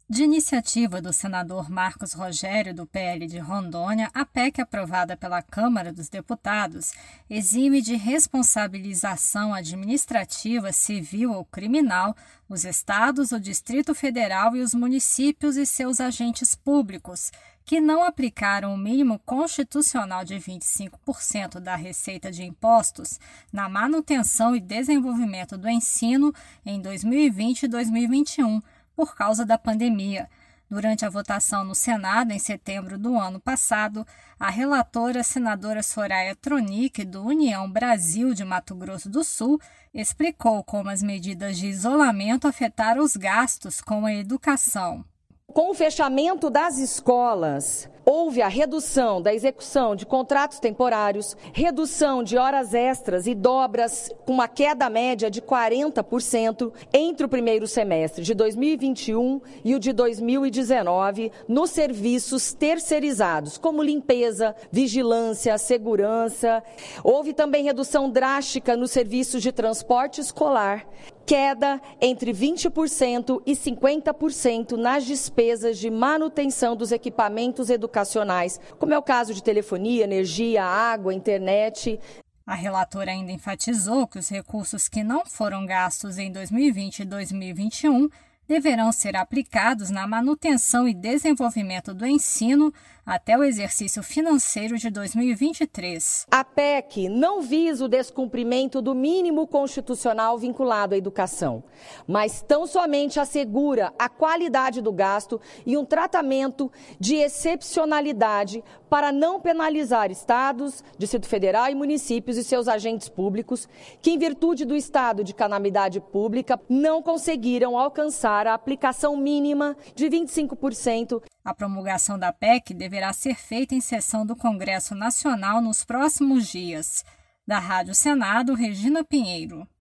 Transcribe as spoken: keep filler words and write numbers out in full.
De iniciativa do senador Marcos Rogério, do P L de Rondônia, a P E C aprovada pela Câmara dos Deputados exime de responsabilização administrativa, civil ou criminal os estados, o Distrito Federal e os municípios e seus agentes públicos que não aplicaram o mínimo constitucional de vinte e cinco por cento da receita de impostos na manutenção e desenvolvimento do ensino em dois mil e vinte e dois mil e vinte e um, por causa da pandemia. Durante a votação no Senado, em setembro do ano passado, a relatora senadora Soraya Tronic, do União Brasil de Mato Grosso do Sul, explicou como as medidas de isolamento afetaram os gastos com a educação. Com o fechamento das escolas, houve a redução da execução de contratos temporários, redução de horas extras e dobras com uma queda média de quarenta por cento entre o primeiro semestre de dois mil e vinte e um e o de dois mil e dezenove nos serviços terceirizados, como limpeza, vigilância, segurança. Houve também redução drástica nos serviços de transporte escolar, queda entre vinte por cento e cinquenta por cento nas despesas de manutenção dos equipamentos educacionais, como é o caso de telefonia, energia, água, internet. A relatora ainda enfatizou que os recursos que não foram gastos em dois mil e vinte e dois mil e vinte e um deverão ser aplicados na manutenção e desenvolvimento do ensino até o exercício financeiro de dois mil e vinte e três. A P E C não visa o descumprimento do mínimo constitucional vinculado à educação, mas tão somente assegura a qualidade do gasto e um tratamento de excepcionalidade para não penalizar estados, Distrito Federal e municípios e seus agentes públicos que, em virtude do estado de calamidade pública, não conseguiram alcançar a aplicação mínima de vinte e cinco por cento. A promulgação da P E C deverá ser feita em sessão do Congresso Nacional nos próximos dias. Da Rádio Senado, Regina Pinheiro.